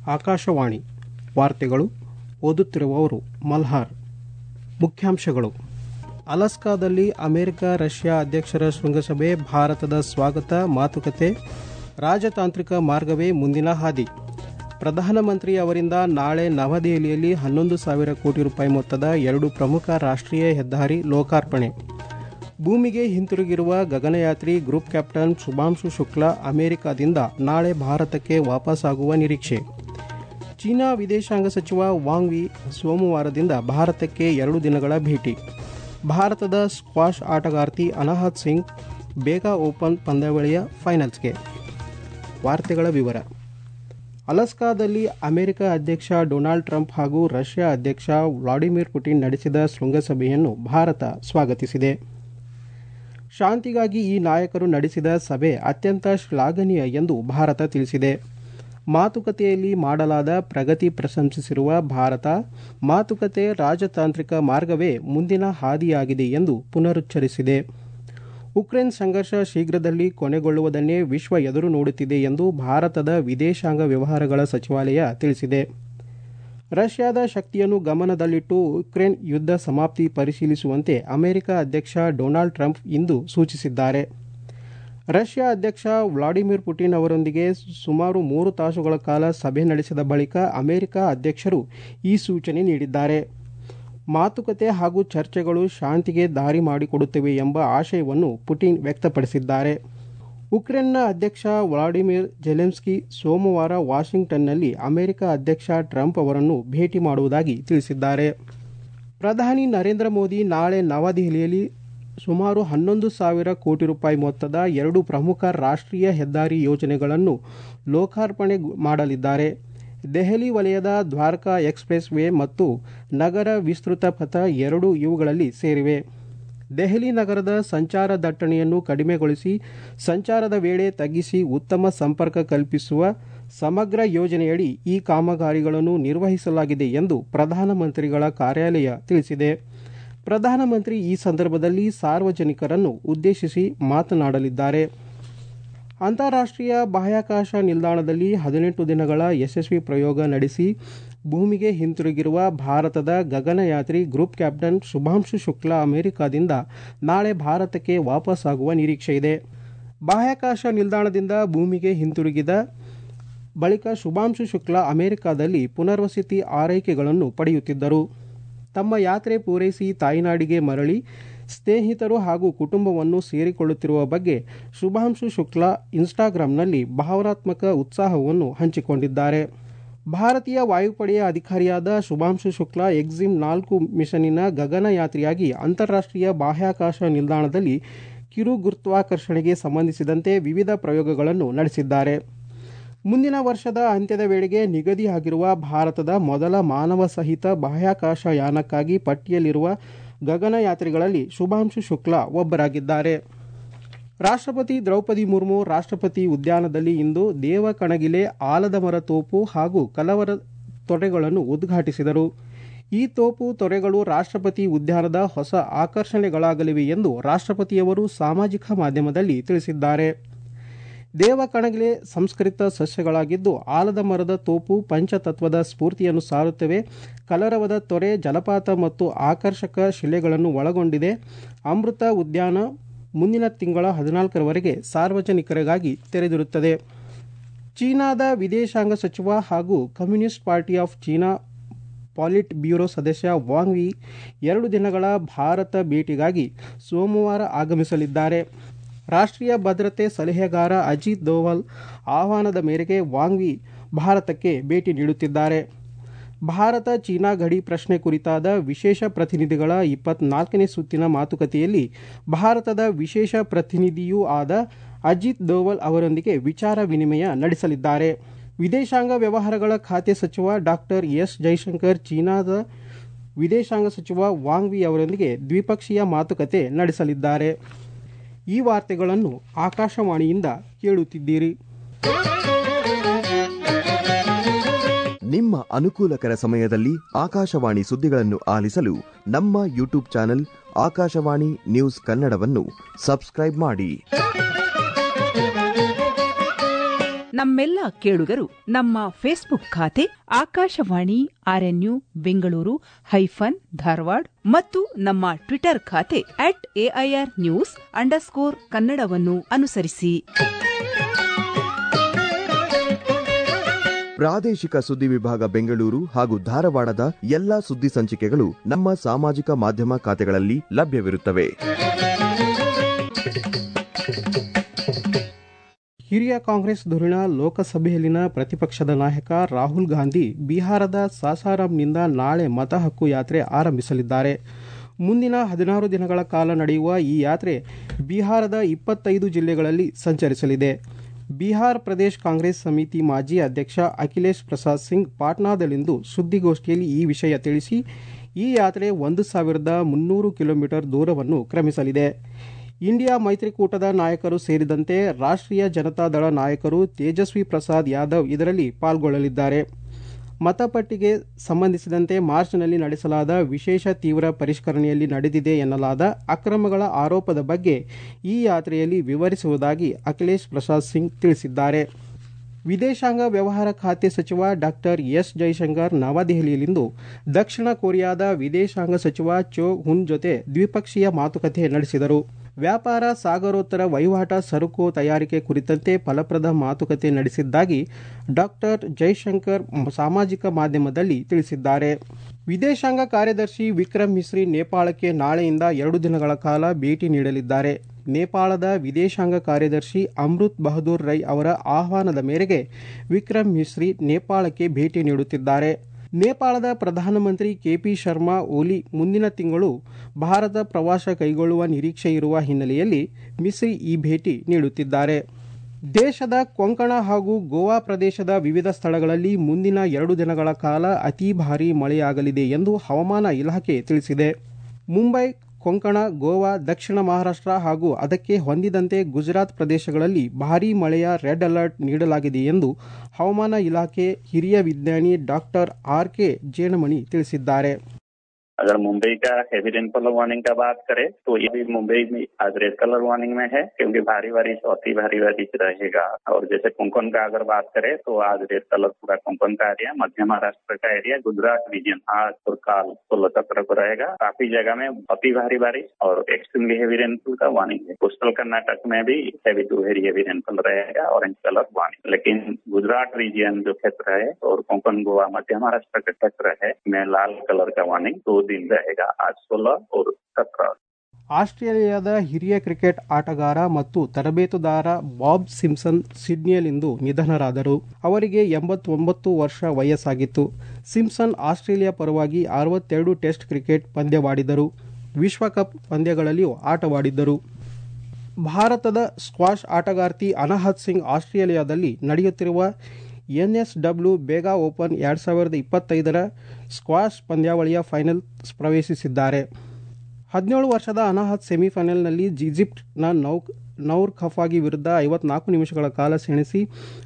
ಆಕಾಶವಾಣಿ ವಾರ್ತೆಗಳು ಓದುತ್ತಿರುವವರು ಮಲ್ಹಾರ್. ಮುಖ್ಯಾಂಶಗಳು. ಅಲಾಸ್ಕಾದಲ್ಲಿ ಅಮೆರಿಕ ರಷ್ಯಾ ಅಧ್ಯಕ್ಷರ ಶೃಂಗಸಭೆ, ಭಾರತದ ಸ್ವಾಗತ, ಮಾತುಕತೆ, ರಾಜತಾಂತ್ರಿಕ ಮಾರ್ಗವೇ ಮುಂದಿನ ಹಾದಿ. ಪ್ರಧಾನಮಂತ್ರಿ ಅವರಿಂದ ನಾಳೆ ನವದೆಹಲಿಯಲ್ಲಿ 11,000 ಕೋಟಿ ರೂಪಾಯಿ ಮೊತ್ತದ 2 ಪ್ರಮುಖ ರಾಷ್ಟ್ರೀಯ ಹೆದ್ದಾರಿ ಲೋಕಾರ್ಪಣೆ. ಭೂಮಿಗೆ ಹಿಂತಿರುಗಿರುವ ಗಗನಯಾತ್ರಿ ಗ್ರೂಪ್ ಕ್ಯಾಪ್ಟನ್ ಶುಭಾಂಶು ಶುಕ್ಲಾ ಅಮೆರಿಕದಿಂದ ನಾಳೆ ಭಾರತಕ್ಕೆ ವಾಪಸ್ಸಾಗುವ ನಿರೀಕ್ಷೆ. ಚೀನಾ ವಿದೇಶಾಂಗ ಸಚಿವ ವಾಂಗ್ ಯಿ ಸೋಮವಾರದಿಂದ ಭಾರತಕ್ಕೆ 2 ದಿನಗಳ ಭೇಟಿ. ಭಾರತದ ಸ್ಕ್ವಾಷ್ ಆಟಗಾರ್ತಿ ಅನಾಹತ್ ಸಿಂಗ್ ಬೇಗ ಓಪನ್ ಪಂದ್ಯಾವಳಿಯ ಫೈನಲ್ಸ್ಗೆ. ವಾರ್ತೆಗಳ ವಿವರ. ಅಲಾಸ್ಕಾದಲ್ಲಿ ಅಮೆರಿಕ ಅಧ್ಯಕ್ಷ ಡೊನಾಲ್ಡ್ ಟ್ರಂಪ್ ಹಾಗೂ ರಷ್ಯಾ ಅಧ್ಯಕ್ಷ ವ್ಲಾಡಿಮಿರ್ ಪುಟಿನ್ ನಡೆಸಿದ ಶೃಂಗಸಭೆಯನ್ನು ಭಾರತ ಸ್ವಾಗತಿಸಿದೆ. ಶಾಂತಿಗಾಗಿ ಈ ನಾಯಕರು ನಡೆಸಿದ ಸಭೆ ಅತ್ಯಂತ ಶ್ಲಾಘನೀಯ ಎಂದು ಭಾರತ ತಿಳಿಸಿದೆ. ಮಾತುಕತೆಯಲ್ಲಿ ಮಾಡಲಾದ ಪ್ರಗತಿ ಪ್ರಶಂಸಿಸಿರುವ ಭಾರತ, ಮಾತುಕತೆ ರಾಜತಾಂತ್ರಿಕ ಮಾರ್ಗವೇ ಮುಂದಿನ ಹಾದಿಯಾಗಿದೆ ಎಂದು ಪುನರುಚ್ಚರಿಸಿದೆ. ಉಕ್ರೇನ್ ಸಂಘರ್ಷ ಶೀಘ್ರದಲ್ಲಿ ಕೊನೆಗೊಳ್ಳುವುದನ್ನೇ ವಿಶ್ವ ಎದುರು ನೋಡುತ್ತಿದೆ ಎಂದು ಭಾರತದ ವಿದೇಶಾಂಗ ವ್ಯವಹಾರಗಳ ಸಚಿವಾಲಯ ತಿಳಿಸಿದೆ. ರಷ್ಯಾದ ಶಕ್ತಿಯನ್ನು ಗಮನದಲ್ಲಿಟ್ಟು ಉಕ್ರೇನ್ ಯುದ್ಧ ಸಮಾಪ್ತಿ ಪರಿಶೀಲಿಸುವಂತೆ ಅಮೆರಿಕ ಅಧ್ಯಕ್ಷ ಡೊನಾಲ್ಡ್ ಟ್ರಂಪ್ ಇಂದು ಸೂಚಿಸಿದ್ದಾರೆ. ರಷ್ಯಾ ಅಧ್ಯಕ್ಷ ವ್ಲಾಡಿಮಿರ್ ಪುಟಿನ್ ಅವರೊಂದಿಗೆ ಸುಮಾರು 3 ತಾಸುಗಳ ಕಾಲ ಸಭೆ ನಡೆಸಿದ ಬಳಿಕ ಅಮೆರಿಕ ಅಧ್ಯಕ್ಷರು ಈ ಸೂಚನೆ ನೀಡಿದ್ದಾರೆ. ಮಾತುಕತೆ ಹಾಗೂ ಚರ್ಚೆಗಳು ಶಾಂತಿಗೆ ದಾರಿ ಮಾಡಿಕೊಡುತ್ತವೆ ಎಂಬ ಆಶಯವನ್ನು ಪುಟಿನ್ ವ್ಯಕ್ತಪಡಿಸಿದ್ದಾರೆ. ಉಕ್ರೇನ್ನ ಅಧ್ಯಕ್ಷ ವ್ಲಾಡಿಮಿರ್ ಜೆಲೆನ್ಸ್ಕಿ ಸೋಮವಾರ ವಾಷಿಂಗ್ಟನ್ನಲ್ಲಿ ಅಮೆರಿಕ ಅಧ್ಯಕ್ಷ ಟ್ರಂಪ್ ಅವರನ್ನು ಭೇಟಿ ಮಾಡುವುದಾಗಿ ತಿಳಿಸಿದ್ದಾರೆ. ಪ್ರಧಾನಿ ನರೇಂದ್ರ ಮೋದಿ ನಾಳೆ ನವದೆಹಲಿಯಲ್ಲಿ ಸುಮಾರು 11,000 ಕೋಟಿ ರೂಪಾಯಿ ಮೊತ್ತದ 2 ಪ್ರಮುಖ ರಾಷ್ಟ್ರೀಯ ಹೆದ್ದಾರಿ ಯೋಜನೆಗಳನ್ನು ಲೋಕಾರ್ಪಣೆ ಮಾಡಲಿದ್ದಾರೆ. ದೆಹಲಿ ವಲಯದ ದ್ವಾರಕಾ ಎಕ್ಸ್ಪ್ರೆಸ್ ವೇ ಮತ್ತು ನಗರ ವಿಸ್ತೃತ ಪಥ ಎರಡೂ ಇವುಗಳಲ್ಲಿ ಸೇರಿವೆ. ದೆಹಲಿ ನಗರದ ಸಂಚಾರ ದಟ್ಟಣೆಯನ್ನು ಕಡಿಮೆಗೊಳಿಸಿ ಸಂಚಾರದ ವೇಳೆ ತಗ್ಗಿಸಿ ಉತ್ತಮ ಸಂಪರ್ಕ ಕಲ್ಪಿಸುವ ಸಮಗ್ರ ಯೋಜನೆಯಡಿ ಈ ಕಾಮಗಾರಿಗಳನ್ನು ನಿರ್ವಹಿಸಲಾಗಿದೆ ಎಂದು ಪ್ರಧಾನಮಂತ್ರಿಗಳ ಕಾರ್ಯಾಲಯ ತಿಳಿಸಿದೆ. ಪ್ರಧಾನಮಂತ್ರಿ ಈ ಸಂದರ್ಭದಲ್ಲಿ ಸಾರ್ವಜನಿಕರನ್ನು ಉದ್ದೇಶಿಸಿ ಮಾತನಾಡಲಿದ್ದಾರೆ. ಅಂತಾರಾಷ್ಟ್ರೀಯ ಬಾಹ್ಯಾಕಾಶ ನಿಲ್ದಾಣದಲ್ಲಿ 18 ದಿನಗಳ ಯಶಸ್ವಿ ಪ್ರಯೋಗ ನಡೆಸಿ ಭೂಮಿಗೆ ಹಿಂತಿರುಗಿರುವ ಭಾರತದ ಗಗನಯಾತ್ರಿ ಗ್ರೂಪ್ ಕ್ಯಾಪ್ಟನ್ ಶುಭಾಂಶು ಶುಕ್ಲಾ ಅಮೆರಿಕದಿಂದ ನಾಳೆ ಭಾರತಕ್ಕೆ ವಾಪಸ್ಸಾಗುವ ನಿರೀಕ್ಷೆಯಿದೆ. ಬಾಹ್ಯಾಕಾಶ ನಿಲ್ದಾಣದಿಂದ ಭೂಮಿಗೆ ಹಿಂತಿರುಗಿದ ಬಳಿಕ ಶುಭಾಂಶು ಶುಕ್ಲಾ ಅಮೆರಿಕದಲ್ಲಿ ಪುನರ್ವಸತಿ ಆರೈಕೆಗಳನ್ನು ಪಡೆಯುತ್ತಿದ್ದರು. ತಮ್ಮ ಯಾತ್ರೆ ಪೂರೈಸಿ ತಾಯ್ನಾಡಿಗೆ ಮರಳಿ ಸ್ನೇಹಿತರು ಹಾಗೂ ಕುಟುಂಬವನ್ನು ಸೇರಿಕೊಳ್ಳುತ್ತಿರುವ ಬಗ್ಗೆ ಶುಭಾಂಶು ಶುಕ್ಲಾ ಇನ್ಸ್ಟಾಗ್ರಾಂನಲ್ಲಿ ಭಾವನಾತ್ಮಕ ಉತ್ಸಾಹವನ್ನು ಹಂಚಿಕೊಂಡಿದ್ದಾರೆ. ಭಾರತೀಯ ವಾಯುಪಡೆಯ ಅಧಿಕಾರಿಯಾದ ಶುಭಾಂಶು ಶುಕ್ಲಾ ಎಕ್ಸಿಮ್-4 ಮಿಷನ್ನಿನ ಗಗನಯಾತ್ರಿಯಾಗಿ ಅಂತಾರಾಷ್ಟ್ರೀಯ ಬಾಹ್ಯಾಕಾಶ ನಿಲ್ದಾಣದಲ್ಲಿ ಕಿರು ಗುರುತ್ವಾಕರ್ಷಣೆಗೆ ಸಂಬಂಧಿಸಿದಂತೆ ವಿವಿಧ ಪ್ರಯೋಗಗಳನ್ನು ನಡೆಸಿದ್ದಾರೆ. ಮುಂದಿನ ವರ್ಷದ ಅಂತ್ಯದ ವೇಳೆಗೆ ನಿಗದಿಯಾಗಿರುವ ಭಾರತದ ಮೊದಲ ಮಾನವ ಸಹಿತ ಬಾಹ್ಯಾಕಾಶ ಯಾನಕ್ಕಾಗಿ ಪಟ್ಟಿಯಲ್ಲಿರುವ ಗಗನಯಾತ್ರಿಗಳಲ್ಲಿ ಶುಭಾಂಶು ಶುಕ್ಲಾ ಒಬ್ಬರಾಗಿದ್ದಾರೆ. ರಾಷ್ಟ್ರಪತಿ ದ್ರೌಪದಿ ಮುರ್ಮು ರಾಷ್ಟ್ರಪತಿ ಉದ್ಯಾನದಲ್ಲಿ ಇಂದು ದೇವಕಣಗಿಲೆ ಆಲದ ಮರ ತೋಪು ಹಾಗೂ ಕಲವರ ತೊರೆಗಳನ್ನು ಉದ್ಘಾಟಿಸಿದರು. ಈ ತೋಪು ತೊರೆಗಳು ರಾಷ್ಟ್ರಪತಿ ಉದ್ಯಾನದ ಹೊಸ ಆಕರ್ಷಣೆಗಳಾಗಲಿವೆ ಎಂದು ರಾಷ್ಟ್ರಪತಿಯವರು ಸಾಮಾಜಿಕ ಮಾಧ್ಯಮದಲ್ಲಿ ತಿಳಿಸಿದ್ದಾರೆ. ದೇವಕಣಗಿಲೆ ಸಂಸ್ಕರಿತ ಸಸ್ಯಗಳಾಗಿದ್ದು ಆಲದ ಮರದ ತೋಪು ಪಂಚತತ್ವದ ಸ್ಫೂರ್ತಿಯನ್ನು ಸಾರುತ್ತವೆ. ಕಲರವದ ತೊರೆ ಜಲಪಾತ ಮತ್ತು ಆಕರ್ಷಕ ಶಿಲೆಗಳನ್ನು ಒಳಗೊಂಡಿದೆ. ಅಮೃತ ಉದ್ಯಾನ ಮುಂದಿನ ತಿಂಗಳ 14ರವರೆಗೆ ಸಾರ್ವಜನಿಕರಿಗಾಗಿ ತೆರೆದಿರುತ್ತದೆ. ಚೀನಾದ ವಿದೇಶಾಂಗ ಸಚಿವ ಹಾಗೂ communist party of China politburo ಸದಸ್ಯ ವಾಂಗ್ ಯಿ 2 ದಿನಗಳ ಭಾರತ ಭೇಟಿಗಾಗಿ ಸೋಮವಾರ ಆಗಮಿಸಲಿದ್ದಾರೆ. ರಾಷ್ಟ್ರೀಯ ಭದ್ರತೆ ಸಲಹೆಗಾರ ಅಜಿತ್ ದೋವಲ್ ಆಹ್ವಾನದ ಮೇರೆಗೆ ವಾಂಗ್ ಯಿ ಭಾರತಕ್ಕೆ ಭೇಟಿ ನೀಡುತ್ತಿದ್ದಾರೆ. ಭಾರತ ಚೀನಾ ಗಡಿ ಪ್ರಶ್ನೆ ಕುರಿತಾದ ವಿಶೇಷ ಪ್ರತಿನಿಧಿಗಳ 24ನೇ ಸುತ್ತಿನ ಮಾತುಕತೆಯಲ್ಲಿ ಭಾರತದ ವಿಶೇಷ ಪ್ರತಿನಿಧಿಯೂ ಆದ ಅಜಿತ್ ದೋವಲ್ ಅವರೊಂದಿಗೆ ವಿಚಾರ ವಿನಿಮಯ ನಡೆಸಲಿದ್ದಾರೆ. ವಿದೇಶಾಂಗ ವ್ಯವಹಾರಗಳ ಖಾತೆ ಸಚಿವ ಡಾಕ್ಟರ್ ಎಸ್ ಜೈಶಂಕರ್ ಚೀನಾದ ವಿದೇಶಾಂಗ ಸಚಿವ ವಾಂಗ್ ಯಿ ಅವರೊಂದಿಗೆ ದ್ವಿಪಕ್ಷೀಯ ಮಾತುಕತೆ ನಡೆಸಲಿದ್ದಾರೆ. ಈ ವಾರ್ತೆಗಳನ್ನು ಆಕಾಶವಾಣಿಯಿಂದ ಕೇಳುತ್ತಿದ್ದೀರಿ. ನಿಮ್ಮ ಅನುಕೂಲಕರ ಸಮಯದಲ್ಲಿ ಆಕಾಶವಾಣಿ ಸುದ್ದಿಗಳನ್ನು ಆಲಿಸಲು ನಮ್ಮ ಯೂಟ್ಯೂಬ್ ಚಾನೆಲ್ ಆಕಾಶವಾಣಿ ನ್ಯೂಸ್ ಕನ್ನಡವನ್ನು ಸಬ್ಸ್ಕ್ರೈಬ್ ಮಾಡಿ. ನಮ್ಮೆಲ್ಲ ಕೇಳುಗರು ನಮ್ಮ ಫೇಸ್ಬುಕ್ ಖಾತೆ ಆಕಾಶವಾಣಿ ಆರ್ಎನ್ಯು ಬೆಂಗಳೂರು ಧಾರವಾಡ ಮತ್ತು ನಮ್ಮ ಟ್ವಿಟರ್ ಖಾತೆ @AIRnews_ಕನ್ನಡವನ್ನು ಅನುಸರಿಸಿ. ಪ್ರಾದೇಶಿಕ ಸುದ್ದಿ ವಿಭಾಗ ಬೆಂಗಳೂರು ಹಾಗೂ ಧಾರವಾಡದ ಎಲ್ಲಾ ಸುದ್ದಿ ಸಂಚಿಕೆಗಳು ನಮ್ಮ ಸಾಮಾಜಿಕ ಮಾಧ್ಯಮ ಖಾತೆಗಳಲ್ಲಿ ಲಭ್ಯವಿರುತ್ತವೆ. ಹಿರಿಯ ಕಾಂಗ್ರೆಸ್ ಧುರೀಣ ಲೋಕಸಭೆಯಲ್ಲಿನ ಪ್ರತಿಪಕ್ಷದ ನಾಯಕ ರಾಹುಲ್ ಗಾಂಧಿ ಬಿಹಾರದ ಸಾಸಾರಾಂನಿಂದ ನಾಳೆ ಮತ ಹಕ್ಕು ಯಾತ್ರೆ ಆರಂಭಿಸಲಿದ್ದಾರೆ. ಮುಂದಿನ 16 ದಿನಗಳ ಕಾಲ ನಡೆಯುವ ಈ ಯಾತ್ರೆ ಬಿಹಾರದ 25 ಜಿಲ್ಲೆಗಳಲ್ಲಿ ಸಂಚರಿಸಲಿದೆ. ಬಿಹಾರ್ ಪ್ರದೇಶ್ ಕಾಂಗ್ರೆಸ್ ಸಮಿತಿ ಮಾಜಿ ಅಧ್ಯಕ್ಷ ಅಖಿಲೇಶ್ ಪ್ರಸಾದ್ ಸಿಂಗ್ ಪಾಟ್ನಾದಲ್ಲಿಂದು ಸುದ್ದಿಗೋಷ್ಠಿಯಲ್ಲಿ ಈ ವಿಷಯ ತಿಳಿಸಿ, ಈ ಯಾತ್ರೆ 1300 ಕಿಲೋಮೀಟರ್ ದೂರವನ್ನು ಕ್ರಮಿಸಲಿದೆ. ಇಂಡಿಯಾ ಮೈತ್ರಿಕೂಟದ ನಾಯಕರು ಸೇರಿದಂತೆ ರಾಷ್ಟ್ರೀಯ ಜನತಾದಳ ನಾಯಕರು ತೇಜಸ್ವಿ ಪ್ರಸಾದ್ ಯಾದವ್ ಇದರಲ್ಲಿ ಪಾಲ್ಗೊಳ್ಳಲಿದ್ದಾರೆ. ಮತಪಟ್ಟಿಗೆ ಸಂಬಂಧಿಸಿದಂತೆ ಮಾರ್ಚ್ನಲ್ಲಿ ನಡೆಸಲಾದ ವಿಶೇಷ ತೀವ್ರ ಪರಿಷ್ಕರಣೆಯಲ್ಲಿ ನಡೆದಿದೆ ಎನ್ನಲಾದ ಅಕ್ರಮಗಳ ಆರೋಪದ ಬಗ್ಗೆ ಈ ಯಾತ್ರೆಯಲ್ಲಿ ವಿವರಿಸುವುದಾಗಿ ಅಖಿಲೇಶ್ ಪ್ರಸಾದ್ ಸಿಂಗ್ ತಿಳಿಸಿದ್ದಾರೆ. ವಿದೇಶಾಂಗ ವ್ಯವಹಾರ ಖಾತೆ ಸಚಿವ ಡಾ ಎಸ್ ಜೈಶಂಕರ್ ನವದೆಹಲಿಯಲ್ಲಿಂದು ದಕ್ಷಿಣ ಕೊರಿಯಾದ ವಿದೇಶಾಂಗ ಸಚಿವ ಚೋ ಹುನ್ ಜೊತೆ ದ್ವಿಪಕ್ಷೀಯ ಮಾತುಕತೆ ನಡೆಸಿದರು. ವ್ಯಾಪಾರ, ಸಾಗರೋತ್ತರ ವಹಿವಾಟ, ಸರಕು ತಯಾರಿಕೆ ಕುರಿತಂತೆ ಫಲಪ್ರದ ಮಾತುಕತೆ ನಡೆಸಿದ್ದಾಗಿ ಡಾ ಜೈಶಂಕರ್ ಸಾಮಾಜಿಕ ಮಾಧ್ಯಮದಲ್ಲಿ ತಿಳಿಸಿದ್ದಾರೆ. ವಿದೇಶಾಂಗ ಕಾರ್ಯದರ್ಶಿ ವಿಕ್ರಮ್ ಮಿಸ್ರಿ ನೇಪಾಳಕ್ಕೆ ನಾಳೆಯಿಂದ 2 ದಿನಗಳ ಕಾಲ ಭೇಟಿ ನೀಡಲಿದ್ದಾರೆ. ನೇಪಾಳದ ವಿದೇಶಾಂಗ ಕಾರ್ಯದರ್ಶಿ ಅಮೃತ್ ಬಹದ್ದೂರ್ ರೈ ಅವರ ಆಹ್ವಾನದ ಮೇರೆಗೆ ವಿಕ್ರಮ್ ಮಿಸ್ರಿ ನೇಪಾಳಕ್ಕೆ ಭೇಟಿ ನೀಡುತ್ತಿದ್ದಾರೆ. ನೇಪಾಳದ ಪ್ರಧಾನಮಂತ್ರಿ ಕೆಪಿ ಶರ್ಮಾ ಓಲಿ ಮುಂದಿನ ತಿಂಗಳು ಭಾರತ ಪ್ರವಾಸ ಕೈಗೊಳ್ಳುವ ನಿರೀಕ್ಷೆ ಇರುವ ಹಿನ್ನೆಲೆಯಲ್ಲಿ ಮಿಸ್ರಿ ಈ ಭೇಟಿ ನೀಡುತ್ತಿದ್ದಾರೆ. ದೇಶದ ಕೊಂಕಣ ಹಾಗೂ ಗೋವಾ ಪ್ರದೇಶದ ವಿವಿಧ ಸ್ಥಳಗಳಲ್ಲಿ ಮುಂದಿನ 2 ದಿನಗಳ ಕಾಲ ಅತಿ ಭಾರೀ ಮಳೆಯಾಗಲಿದೆ ಎಂದು ಹವಾಮಾನ ಇಲಾಖೆ ತಿಳಿಸಿದೆ. ಮುಂಬೈ, ಕೊಂಕಣ, ಗೋವಾ, ದಕ್ಷಿಣ ಮಹಾರಾಷ್ಟ್ರ ಹಾಗೂ ಅದಕ್ಕೆ ಹೊಂದಿದಂತೆ ಗುಜರಾತ್ ಪ್ರದೇಶಗಳಲ್ಲಿ ಭಾರೀ ಮಳೆಯ ರೆಡ್ ಅಲರ್ಟ್ ನೀಡಲಾಗಿದೆ ಎಂದು ಹವಾಮಾನ ಇಲಾಖೆ ಹಿರಿಯ ವಿಜ್ಞಾನಿ ಡಾಕ್ಟರ್ ಆರ್.ಕೆ. ಜೇನಮಣಿ ತಿಳಿಸಿದ್ದಾರೆ. अगर मुंबई का हेवी रेनफॉल वार्निंग का बात करें तो ये भी मुंबई में आज रेड कलर वार्निंग में है, क्योंकि भारी बारिश अति भारी बारिश रहेगा. और जैसे कोंकण का अगर बात करें तो आज रेड कलर पूरा कोंकण का एरिया, मध्य महाराष्ट्र का एरिया, गुजरात रीजन आज और काल 16 को रहेगा. काफी जगह में अति भारी बारिश और एक्सट्रीमली हेवी रेनफॉल का वार्निंग है. कोस्टल कर्नाटक में भी heavy to very heavy rainfall रहेगा, ऑरेंज कलर वार्निंग. लेकिन गुजरात रीजन जो क्षेत्र है और कोंकण, गोवा, मध्य महाराष्ट्र का क्षेत्र है में लाल कलर का वार्निंग 2 दिन रहेगा, आज 16 और 17. ಆಸ್ಟ್ರೇಲಿಯಾದ ಹಿರಿಯ ಕ್ರಿಕೆಟ್ ಆಟಗಾರ ಮತ್ತು ತರಬೇತುದಾರ ಬಾಬ್ ಸಿಂಪ್ಸನ್ ಸಿಡ್ನಿಯಲ್ಲಿಂದು ನಿಧನರಾದರು. ಅವರಿಗೆ 89 ವರ್ಷ ವಯಸ್ಸಾಗಿತ್ತು. ಸಿಂಪ್ಸನ್ ಆಸ್ಟ್ರೇಲಿಯಾ ಪರವಾಗಿ 62 ಟೆಸ್ಟ್ ಕ್ರಿಕೆಟ್ ಪಂದ್ಯವಾಡಿದರು. ವಿಶ್ವಕಪ್ ಪಂದ್ಯಗಳಲ್ಲಿಯೂ ಆಟವಾಡಿದ್ದರು. ಭಾರತದ ಸ್ಕ್ವಾಷ್ ಆಟಗಾರ್ತಿ ಅನಾಹತ್ ಸಿಂಗ್ ಆಸ್ಟ್ರೇಲಿಯಾದಲ್ಲಿ ನಡೆಯುತ್ತಿರುವ ಎನ್ಎಸ್ಡಬ್ಲ್ಯೂ ಬೇಗಾ ಓಪನ್ 2025ರ ಸ್ಕ್ವಾಷ್ ಪಂದ್ಯಾವಳಿಯ ಫೈನಲ್ ಪ್ರವೇಶಿಸಿದ್ದಾರೆ. 17 ವರ್ಷದ ಅನಾಹತ್ ಸೆಮಿಫೈನಲ್ನಲ್ಲಿ ಈಜಿಪ್ಟ್ನ ನೌರ್ ಖಫಾಗಿ ವಿರುದ್ಧ 54 ನಿಮಿಷಗಳ ಕಾಲ ಸೆಣಸಿ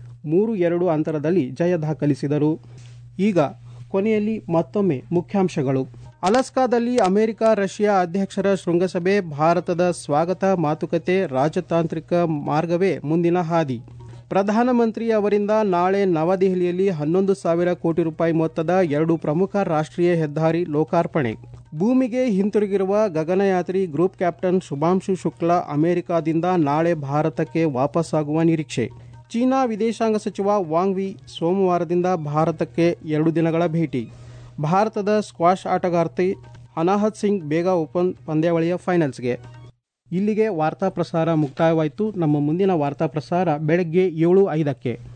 3-2 ಅಂತರದಲ್ಲಿ ಜಯ ದಾಖಲಿಸಿದರು. ಈಗ ಕೊನೆಯಲ್ಲಿ ಮತ್ತೊಮ್ಮೆ ಮುಖ್ಯಾಂಶಗಳು. ಅಲಾಸ್ಕಾದಲ್ಲಿ ಅಮೆರಿಕ ರಷ್ಯಾ ಅಧ್ಯಕ್ಷರ ಶೃಂಗಸಭೆ, ಭಾರತದ ಸ್ವಾಗತ ಮಾತುಕತೆ, ರಾಜತಾಂತ್ರಿಕ ಮಾರ್ಗವೇ ಮುಂದಿನ ಹಾದಿ. ಪ್ರಧಾನಮಂತ್ರಿ ಅವರಿಂದ ನಾಳೆ ನವದೆಹಲಿಯಲ್ಲಿ 11,000 ಕೋಟಿ ರೂಪಾಯಿ ಮೊತ್ತದ 2 ಪ್ರಮುಖ ರಾಷ್ಟ್ರೀಯ ಹೆದ್ದಾರಿ ಲೋಕಾರ್ಪಣೆ. ಭೂಮಿಗೆ ಹಿಂತಿರುಗಿರುವ ಗಗನಯಾತ್ರಿ ಗ್ರೂಪ್ ಕ್ಯಾಪ್ಟನ್ ಶುಭಾಂಶು ಶುಕ್ಲಾ ಅಮೆರಿಕಾದಿಂದ ನಾಳೆ ಭಾರತಕ್ಕೆ ವಾಪಸ್ಸಾಗುವ ನಿರೀಕ್ಷೆ. ಚೀನಾ ವಿದೇಶಾಂಗ ಸಚಿವ ವಾಂಗ್ ವಿ ಸೋಮವಾರದಿಂದ ಭಾರತಕ್ಕೆ 2 ದಿನಗಳ ಭೇಟಿ. ಭಾರತದ ಸ್ಕ್ವಾಷ್ ಆಟಗಾರ್ತಿ ಅನಾಹತ್ ಸಿಂಗ್ ಬೇಗಾ ಓಪನ್ ಪಂದ್ಯಾವಳಿಯ ಫೈನಲ್ಸ್ಗೆ. ಇಲ್ಲಿಗೆ ವಾರ್ತಾ ಪ್ರಸಾರ ಮುಕ್ತಾಯವಾಯಿತು. ನಮ್ಮ ಮುಂದಿನ ವಾರ್ತಾ ಪ್ರಸಾರ ಬೆಳಗ್ಗೆ 7:05ಕ್ಕೆ.